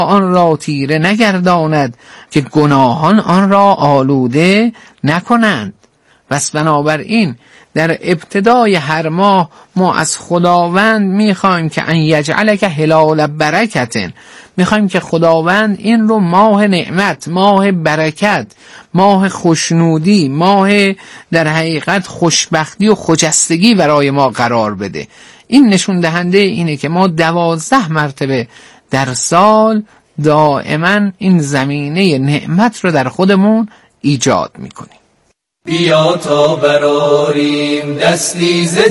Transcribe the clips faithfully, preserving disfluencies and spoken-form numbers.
آن را تیره نگرداند که گناهان آن را آلوده نکنند. پس بنابراین در ابتدای هر ماه ما از خداوند میخوایم که ان یجعلک هلال برکت، میخوایم که خداوند این رو ماه نعمت، ماه برکت، ماه خوشنودی، ماه در حقیقت خوشبختی و خجستگی برای ما قرار بده. این نشون دهنده اینه که ما دوازده مرتبه در سال دائما این زمینه نعمت رو در خودمون ایجاد میکنیم. بیا تا براریم دستی ز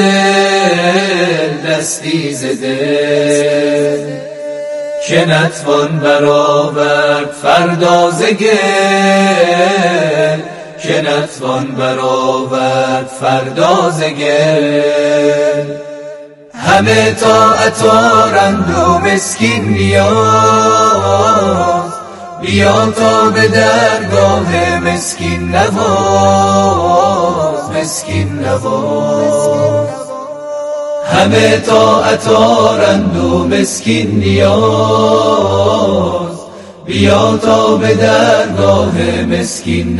دل، دستی ز دل، که نتوان برآورد فردا ز گل، که نتوان برآورد فردا ز گل. همه طاعت آرند و مسکین نیاز، بیا تا به درگاه مسکین نواز، مسکین نواز. همه طاعت آرند و مسکین نیاز، بیا تا به درگاه مسکین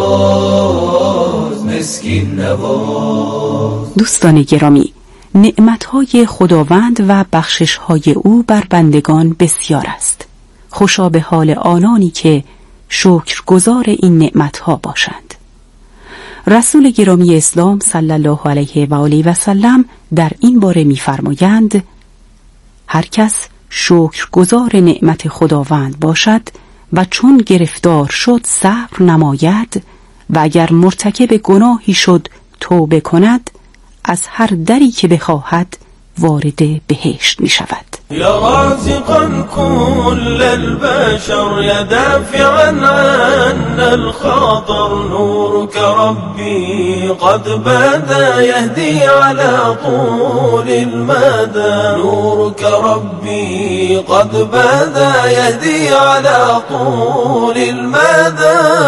نواز، مسکین نواز. دوستان گرامی، نعمتهای خداوند و بخششهای او بر بندگان بسیار است. خوشا به حال آنانی که شکرگزار این نعمتها باشند. رسول گرامی اسلام صلی الله علیه و آله و سلم در این باره می‌فرمایند هر کس شکرگزار نعمت خداوند باشد و چون گرفتار شد صبر نماید و اگر مرتکب گناهی شد توبه کند، از هر دری که بخواهد وارد بهشت می شود. یا رازقا کل البشر یا دافعا عن الخاطر، نورك ربی قد بدا یهدی على طول المدى، نورك ربی قد بدا یهدی على طول المدى.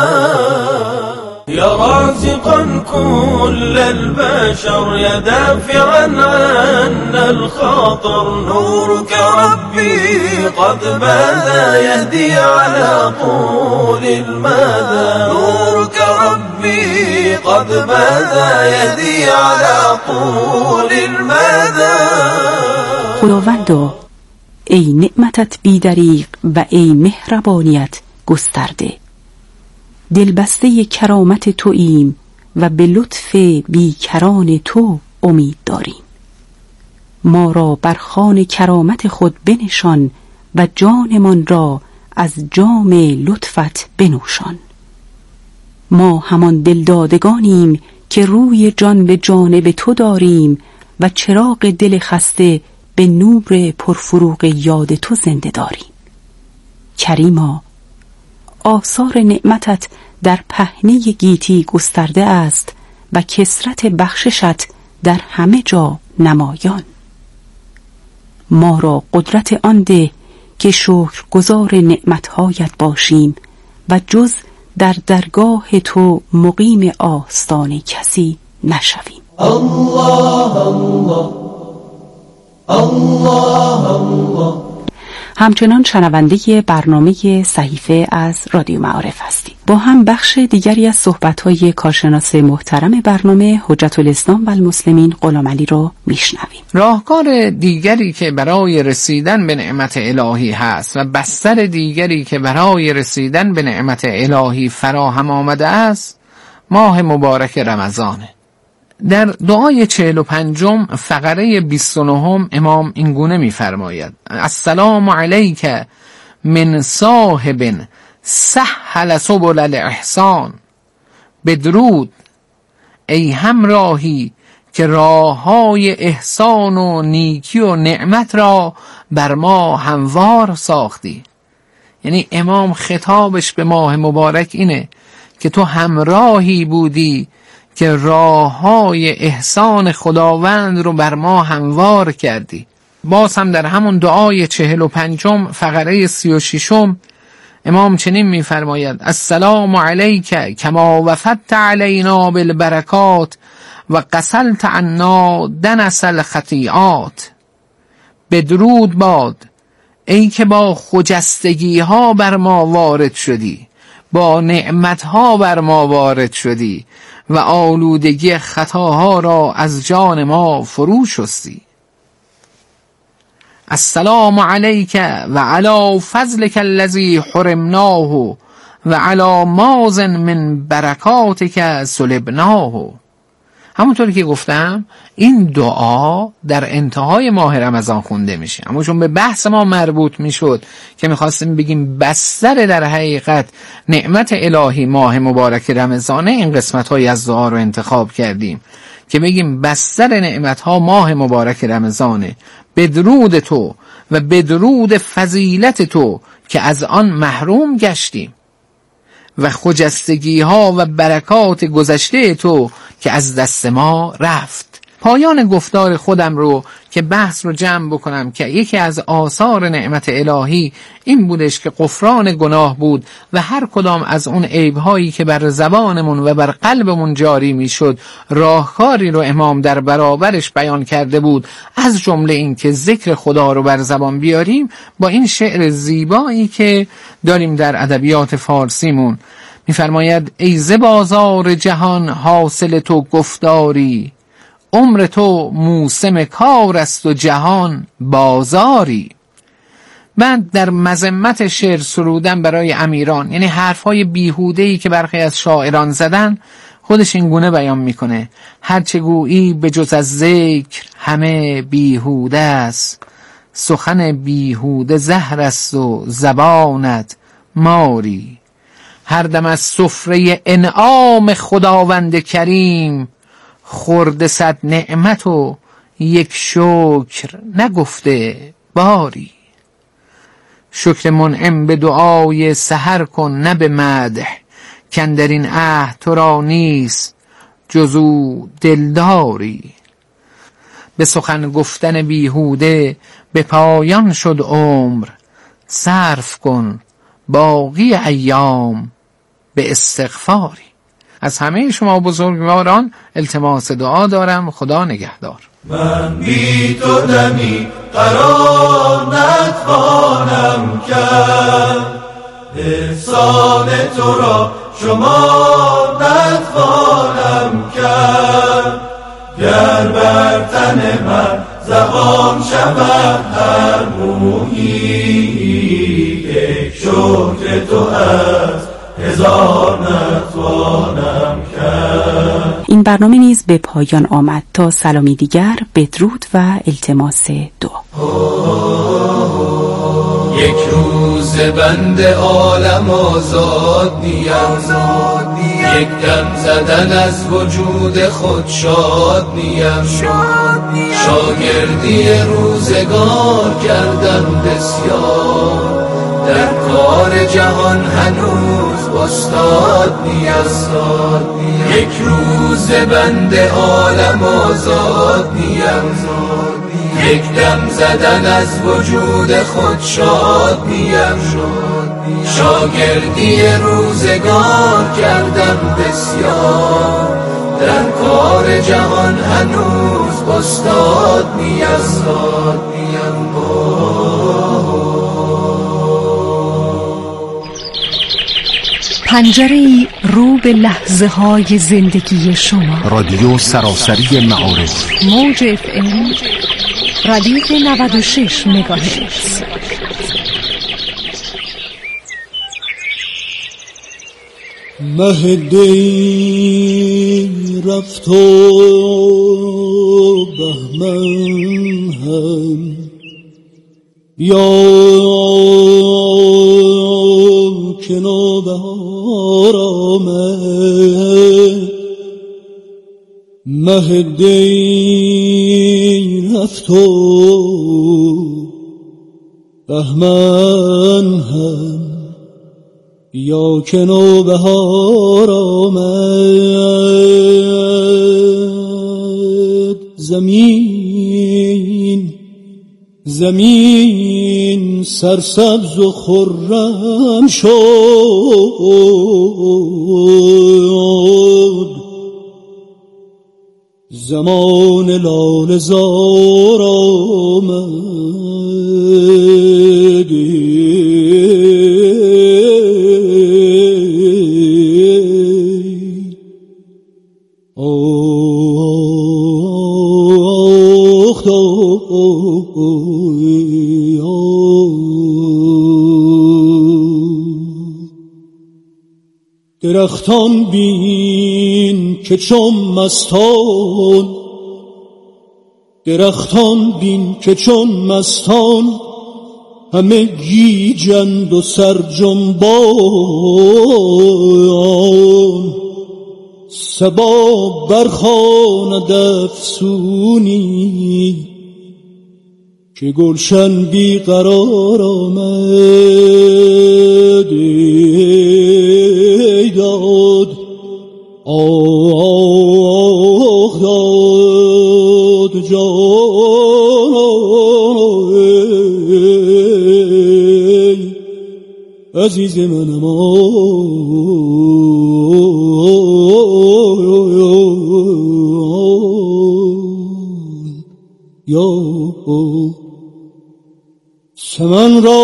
یا رازقا كل البشر یا دافعا عن الخاطر، نورك ربی قد بدا یهدی على طول المدى، نورك ربی قد بدا یهدی على طول المدى. خداوندا ای نعمتت بیدریغ و ای مهربانیت گسترده، دلبسته کرامت توییم و به لطف بیکران تو امید داریم. ما را بر خوان کرامت خود بنشان و جانمان را از جام لطفت بنوشان. ما همان دلدادگانیم که روی جان به جانب تو داریم و چراغ دل خسته به نور پرفروغ یاد تو زنده داریم. کریما، آثار نعمتت در پهنه گیتی گسترده است و کثرت بخششت در همه جا نمایان. ما را قدرت آن ده که شکرگزار نعمتهایت باشیم و جز در درگاه تو مقیم آستان کسی نشویم. الله الله الله الله. همچنان شنونده برنامه صحیفه از رادیو معارف هستید. با هم بخش دیگری از صحبت‌های کارشناس محترم برنامه حجت الاسلام و المسلمین غلام علی رو میشنویم. راهکار دیگری که برای رسیدن به نعمت الهی هست و بستر دیگری که برای رسیدن به نعمت الهی فراهم آمده است، ماه مبارک رمضانه. در دعای چهل و پنجم فقره بیست و نهم امام اینگونه می‌فرماید: السلام علیک من صاحب سهل سبل الاحسان. بدرود ای همراهی که راه‌های احسان و نیکی و نعمت را بر ما هموار ساختی. یعنی امام خطابش به ماه مبارک اینه که تو همراهی بودی که راه‌های احسان خداوند رو بر ما هموار کردی. باز هم در همون دعای چهل و پنجم فقره سی و ششم امام چنین می‌فرماید: السلام علیک کما وفدت علینا بالبرکات و غسلت عنا دنس الخطیئات. بدرود باد ای که با خجستگی ها بر ما وارد شدی، با نعمت ها بر ما وارد شدی و آلودگی خطاها را از جان ما فرو شستی. السلام علیک و علی فضلک الذی حرمناه و علی ماز من برکاتک سلبناه. همونطوری که گفتم این دعا در انتهای ماه رمضان خونده میشه، اما چون به بحث ما مربوط میشد که میخواستیم بگیم بستر در حقیقت نعمت الهی ماه مبارک رمضانه، این قسمت های از دعا رو انتخاب کردیم که بگیم بستر نعمت ها ماه مبارک رمضانه، بدرود تو و بدرود فضیلت تو که از آن محروم گشتیم و خجستگی ها و برکات گذشته تو که از دست ما رفت. پایان گفتار خودم رو که بحث رو جمع بکنم که یکی از آثار نعمت الهی این بودش که غفران گناه بود و هر کدام از اون عیبهایی که بر زبانمون و بر قلبمون جاری میشد راهکاری رو امام در برابرش بیان کرده بود، از جمله این که ذکر خدا رو بر زبان بیاریم با این شعر زیبایی که داریم در ادبیات فارسیمون. میفرماید ای ز بازار جهان حاصل تو گفتاری، عمر تو موسم کار است و جهان بازاری. من در مذمت شعر سرودن برای امیران، یعنی حرفهای بیهوده‌ای که برخی از شاعران زدن، خودش این گونه بیان میکنه: هرچه گویی به جز از ذکر همه بیهوده است، سخن بیهوده زهر است و زبانت ماری. هر دم از سفره انعام خداوند کریم، خورده صد نعمت و یک شکر نگفته باری. شکر منعم به دعای سحر کن نه به مدح، کاندر این عهد تو را نیست جزو دلداری. به سخن گفتن بیهوده به پایان شد عمر، صرف کن باقی ایام به استغفاری. از همه شما بزرگواران التماس دعا دارم. خدا نگهدار. من بی تو دمی قرار نتوانم کرد، احسان تو را شما نتوانم کرد. گر بر تن من زبان شود هر مویی، یک شکر تو از هزار نتوانم کرد. این برنامه نیز به پایان آمد. تا سلامی دیگر، بدرود و التماس دعا. یک روز بند عالم آزاد نیم، یک دم زدن از وجود خود شاد نیم. شاگردی روزگار کردم بسیار، در کار جهان هنوز استاد نیم. یک روز بند عالم آزاد نیم، یک دم زدن از وجود خود شاد نیم. شاگردی روزگار کردم بسیار، در کار جهان هنوز استاد نیم. پنجره‌ای رو به لحظه های زندگی شما. رادیو سراسری معارف، موج اف ام ردیف نود و شش مگاهرتز. مه دی رفت و بهمن هم بیا که نوبهار آمد. مه دی رفت و بهمن هم بیا که نوبهار آمد. زمین زمین سرسبز و خرم شد، زمان لاله زار آمدی درختان بین که چون مستان، درختان بین که چون مستان همه گیجند و سرجنبان. صبا برخواند افسونی که گلشن بی قرار آمد. ای داد آه داد جان ای عزیز منم یا سمن را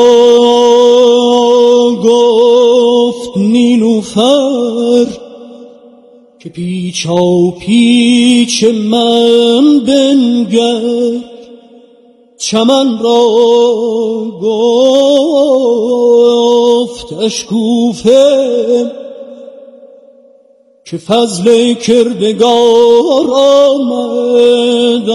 گفت نیلوفر که پیچا پیچ من بنگر. چمن را گفت اشکوفه که فضل کردگار آمد.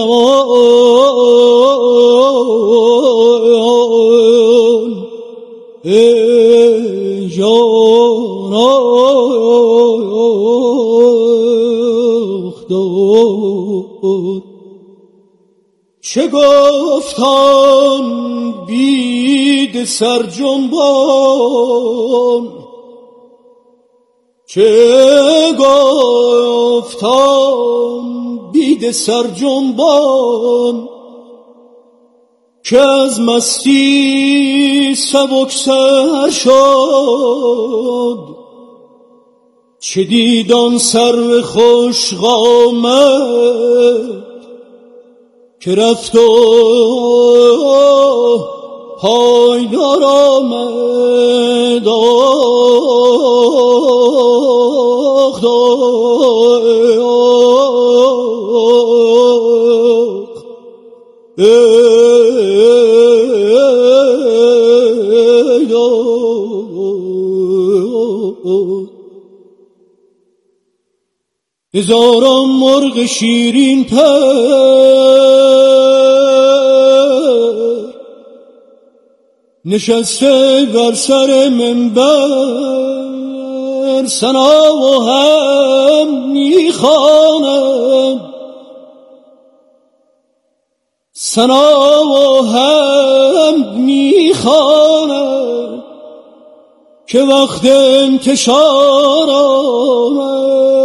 ای جان آخداد چه گفتان بید سرجنبان، چه گفتان بید سرجنبان که از مستی سبکسر شد. چه دیدان سرو خوش قامت که رفت و پایدار آمد. آخ هزاران مرغ شیرین پر نشسته بر سر منبر، ثنا و هم میخواند، ثنا و هم میخواند که وقت انتشار آمد.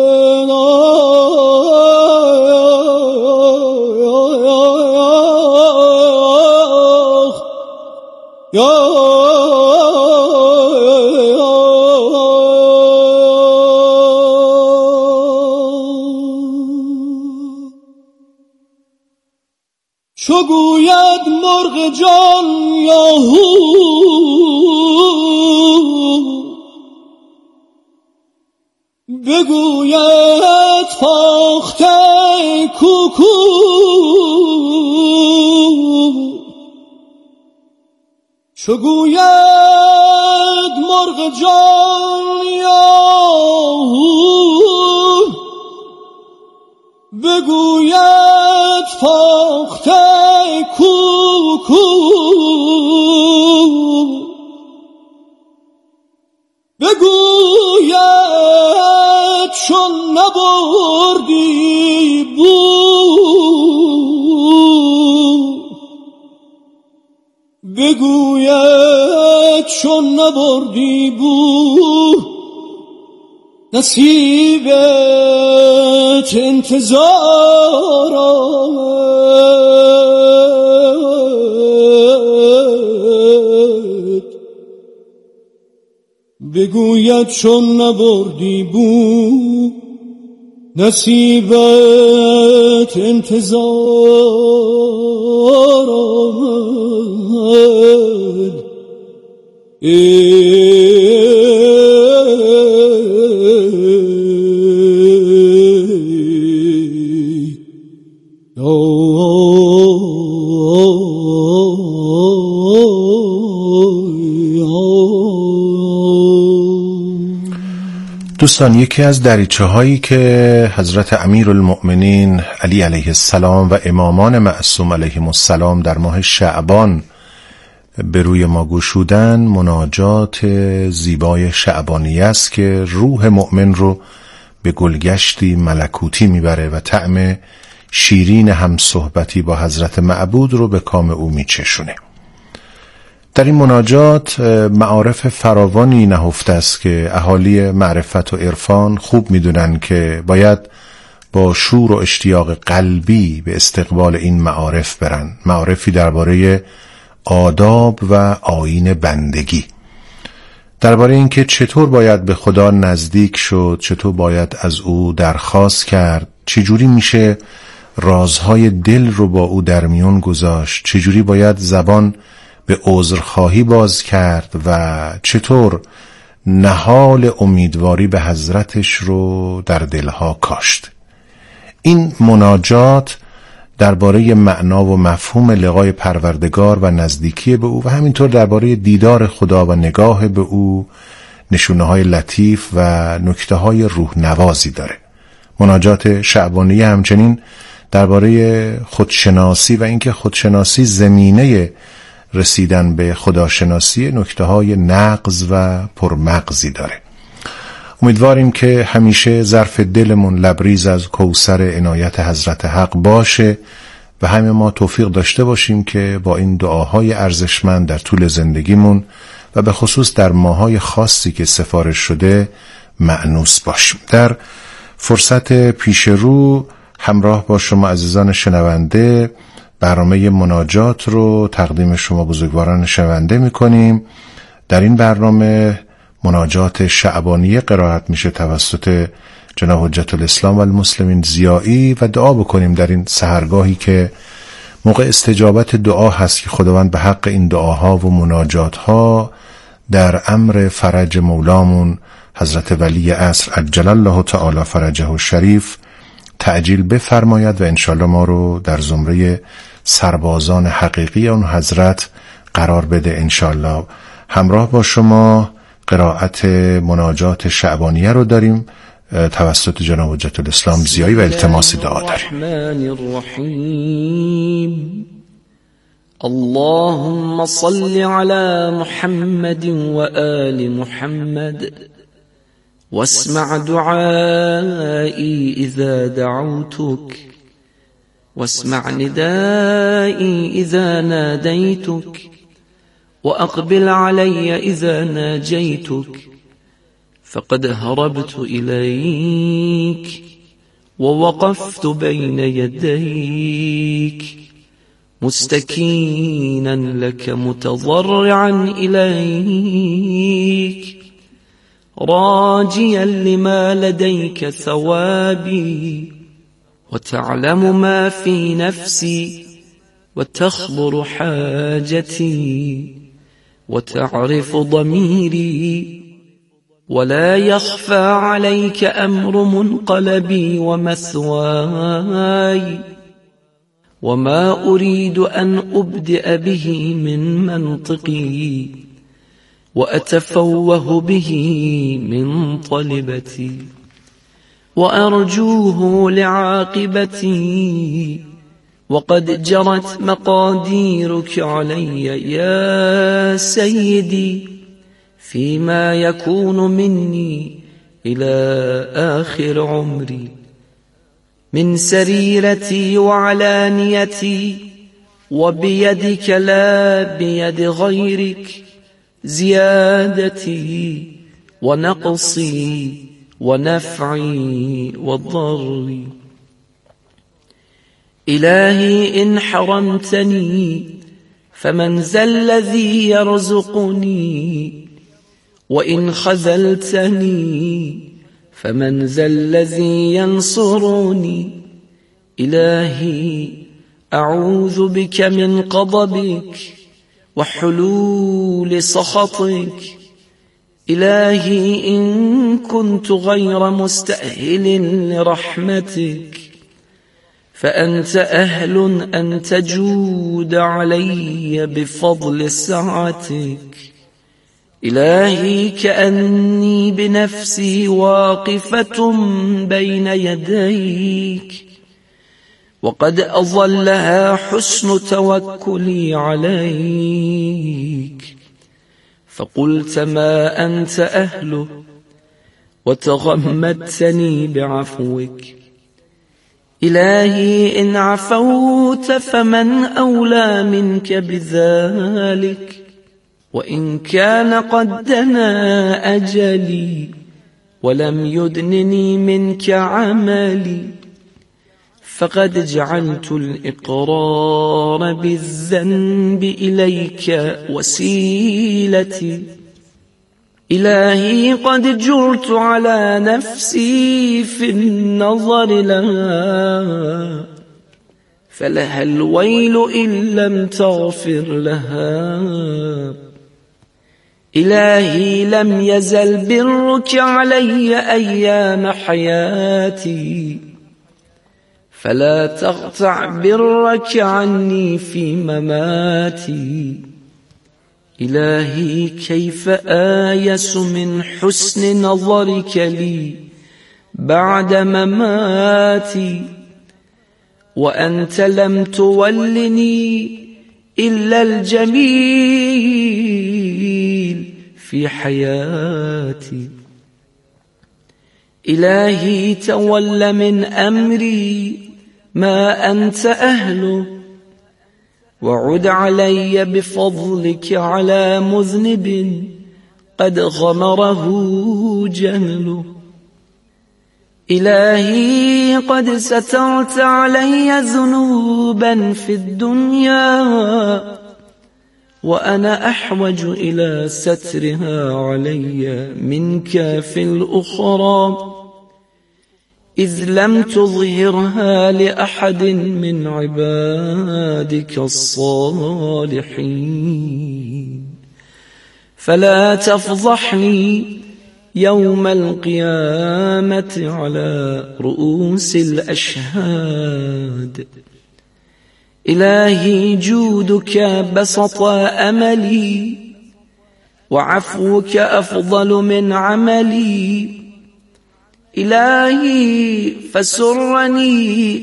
چو گوید مرغ جان یاهو، بگوید فاخته کوکو، چو گوید مرغ جان یاهو، بگوید فاخته کوکو، بگوید چون نبردی بو، بگوید چون نبردی بو، نصیبت انتظار آمد. بگوید چون نبردی بو، نصیبت انتظار آمد دوستان، یکی از دریچه هایی که حضرت امیرالمؤمنین علی علیه السلام و امامان معصوم علیهم السلام در ماه شعبان به روی ما گشودن مناجات زیبای شعبانیه است که روح مؤمن رو به گلگشتی ملکوتی میبره و طعم شیرین هم صحبتی با حضرت معبود رو به کام او میچشونه. در این مناجات معارف فراوانی نهفته است که اهالی معرفت و عرفان خوب میدونن که باید با شور و اشتیاق قلبی به استقبال این معارف برن، معارفی درباره آداب و آیین بندگی، درباره اینکه چطور باید به خدا نزدیک شد، چطور باید از او درخواست کرد، چجوری میشه رازهای دل رو با او در میون گذاشت، چجوری باید زبان به عذرخواهی باز کرد و چطور نهال امیدواری به حضرتش رو در دلها کاشت. این مناجات درباره معنا و مفهوم لقای پروردگار و نزدیکی به او و همینطور درباره دیدار خدا و نگاه به او نشونه‌های لطیف و نکته‌های روح نوازی داره. مناجات شعبانیه همچنین درباره خودشناسی و اینکه خودشناسی زمینه رسیدن به خداشناسی نکته‌های نغز و پرمغزی داره. امیدواریم که همیشه ظرف دلمون لبریز از کوثر عنایت حضرت حق باشه و همه ما توفیق داشته باشیم که با این دعاهای ارزشمند در طول زندگیمون و به خصوص در ماهای خاصی که سفارش شده مأنوس باشیم. در فرصت پیش رو همراه با شما عزیزان شنونده برنامه مناجات رو تقدیم شما بزرگواران شنونده می‌کنیم. در این برنامه مناجات شعبانیه قرائت میشه توسط جناب حجت الاسلام و المسلمین ضیایی و دعا بکنیم در این سحرگاهی که موقع استجابت دعا هست که خداوند به حق این دعاها و مناجاتها در امر فرج مولامون حضرت ولی عصر عجل الله تعالی فرجه الشریف تعجیل بفرماید و انشالله ما رو در زمره سربازان حقیقی اون حضرت قرار بده انشالله. همراه با شما قرائت مناجات شعبانیه رو داریم توسط جناب حجت الاسلام ضیایی و التماس دعا داریم. اللهم صل على محمد و آل محمد واسمع دعائي إذا دعوتك واسمع ندائي إذا ناديتك وأقبل علي إذا ناجيتك فقد هربت إليك ووقفت بين يديك مستكينا لك متضرعا إليك راجيا لما لديك ثوابي وتعلم ما في نفسي وتخبر حاجتي وتعرف ضميري ولا يخفى عليك أمر منقلبي ومثواي وما أريد أن أبدأ به من منطقي وأتفوه به من طلبتي وأرجوه لعاقبتي وقد جرت مقاديرك علي يا سيدي فيما يكون مني إلى آخر عمري من سريرتي وعلانيتي وبيدك لا بيد غيرك زيادتي ونقصي ونفعي وضري إلهي إن حرمتني فمن ذا الذي يرزقني وإن خذلتني فمن ذا الذي ينصرني إلهي أعوذ بك من غضبك وحلول سخطك إلهي إن كنت غير مستأهل لرحمتك فأنت أهل أن تجود علي بفضل سعتك إلهي كأني بنفسي واقفة بين يديك وقد أظلها حسن توكلي عليك فقلت ما أنت أهله وتغمدتني بعفوك إلهي إن عفوت فمن أولى منك بذلك وإن كان قد دنا أجلي ولم يدنني منك عملي فقد جعلت الإقرار بالذنب إليك وسيلتي إلهي قد جرت على نفسي في النظر لها فلها الويل إن لم تغفر لها إلهي لم يزل برك علي أيام حياتي فلا تقطع برك عني في مماتي إلهي كيف آيس من حسن نظرك لي بعد مماتي وأنت لم تولني إلا الجميل في حياتي إلهي تول من أمري ما أنت أهله وعد علي بفضلك على مذنب قد غمره جهله إلهي قد سترت علي ذنوبا في الدنيا وأنا أحوج إلى سترها علي منك في الأخرى إذ لم تظهرها لأحد من عبادك الصالحين فلا تفضحني يوم القيامة على رؤوس الأشهاد إلهي جودك بسط أملي وعفوك أفضل من عملي إلهي فسرني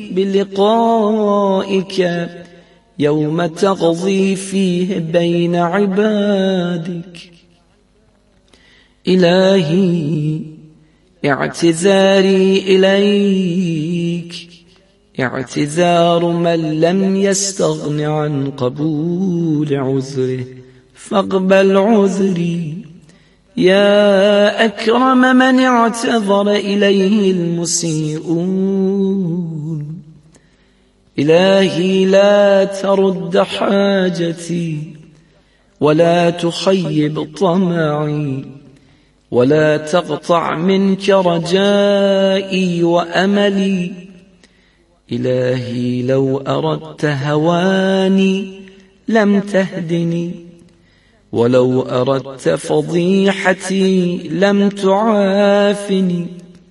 بلقائك يوم تقضي فيه بين عبادك إلهي اعتذاري إليك اعتذار من لم يستغن عن قبول عذره فاقبل عذري يا أكرم من اعتذر إليه المسيئون إلهي لا ترد حاجتي ولا تخيب طمعي ولا تقطع منك رجائي وأملي إلهي لو أردت هواني لم تهدني ولو أردت فضيحتي لم تعافني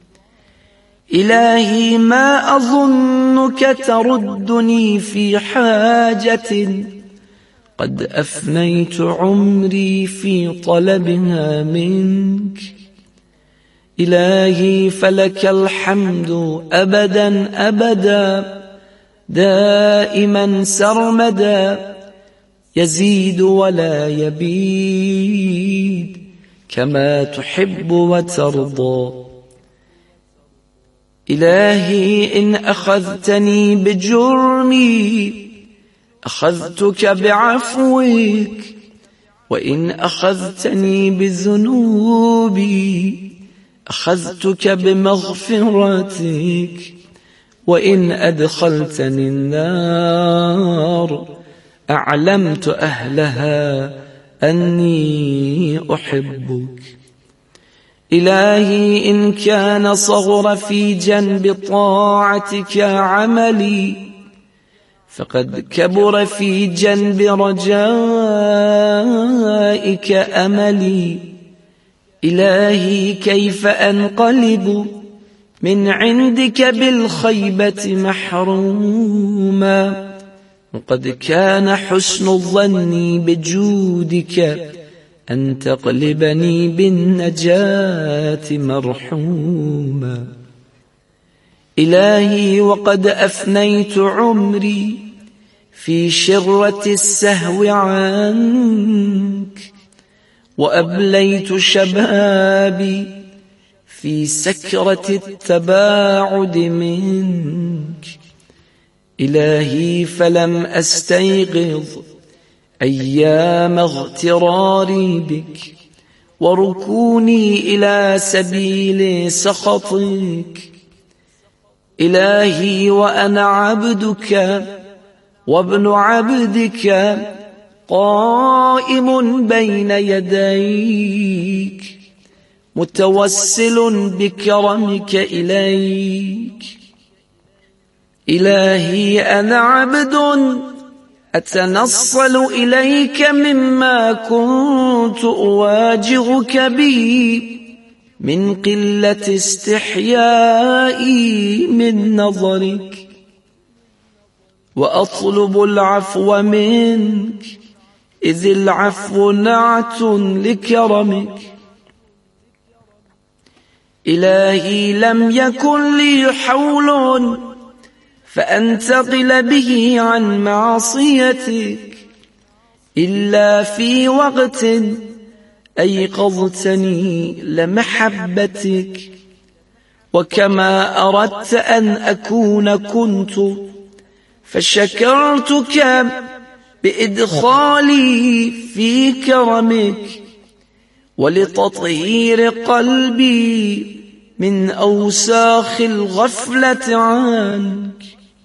إلهي ما أظنك تردني في حاجة قد أفنيت عمري في طلبها منك إلهي فلك الحمد أبدا أبدا دائما سرمدا يزيد ولا يبيد كما تحب وترضى إلهي إن أخذتني بجرمي أخذتك بعفوك وإن أخذتني بذنوبي أخذتك بمغفرتك وإن أدخلتني النار أعلمت أهلها أني أحبك إلهي إن كان صغر في جنب طاعتك عملي فقد كبر في جنب رجائك أملي. إلهي كيف أنقلب من عندك بالخيبة محروما وقد كان حسن الظن بجودك أن تقلبني بالنجاة مرحوما. إلهي وقد أفنيت عمري في شرة السهو عنك وأبليت شبابي في سكرة التباعد منك. إلهي فلم أستيقظ أيام اغتراري بك وركوني إلى سبيل سخطك. إلهي وأنا عبدك وابن عبدك قائم بين يديك متوسل بكرمك إليك. إلهي أنا عبد أتنصل إليك مما كنت أواجهك به من قلة استحيائي من نظرك وأطلب العفو منك إذ العفو نعت لكرمك. إلهي لم يكن لي حول فأنتقل به عن معصيتك إلا في وقت أيقظتني لمحبتك وكما أردت أن أكون كنت فشكرتك بإدخالي في كرمك ولتطهير قلبي من أوساخ الغفلة عنك.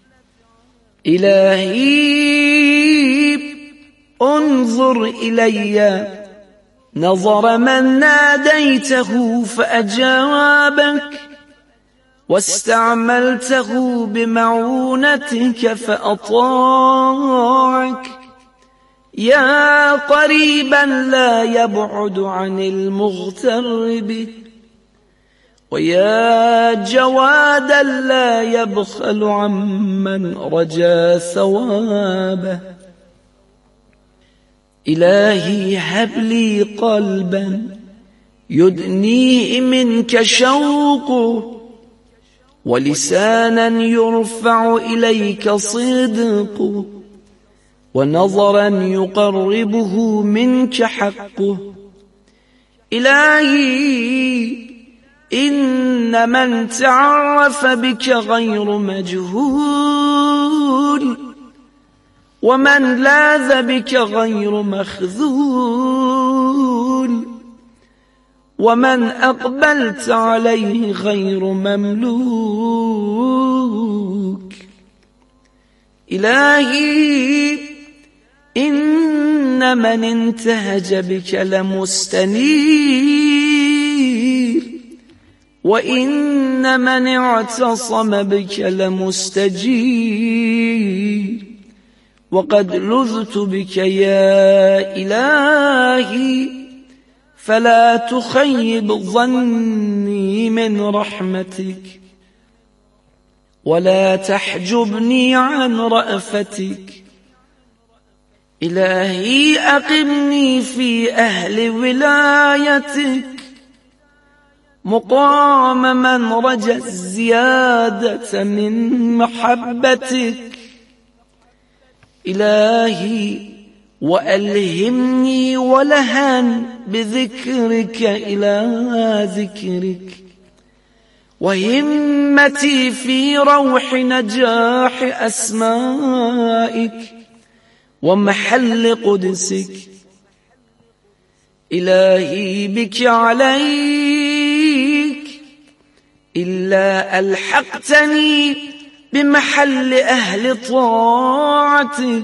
إلهي انظر إلي نظر من ناديته فأجابك واستعملته بمعونتك فأطاعك. يا قريبا لا يبعد عن المغتر به ويا جوادا لا يبخل عمن رجا ثوابه. إلهي هب لي قلبا يدنيه منك شوقه ولسانا يرفع إليك صدقه ونظرا يقربه منك حقه. إلهي إن من تعرف بك غير مجهول ومن لاذ بك غير مخذول ومن أقبلت عليه غير مملوك. إلهي إن من انتهج بك لمستنير وإن من اعتصم بك لمستجير وقد لذت بك يا إلهي فلا تخيب ظني من رحمتك ولا تحجبني عن رأفتك. إلهي أقمني في أهل ولايتك مقام من رجا الزيادة من محبتك. إلهي وألهمني ولها بذكرك إلى ذكرك وهمتي في روح نجاح أسمائك ومحل قدسك. إلهي بك عليك إلا ألحقتني بمحل أهل طاعتك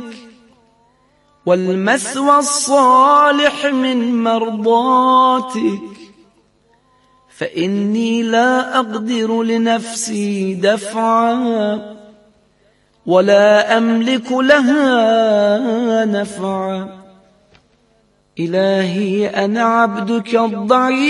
والمثوى الصالح من مرضاتك فإني لا أقدر لنفسي دفعا ولا أملك لها نفعا. إلهي أنا عبدك الضعيف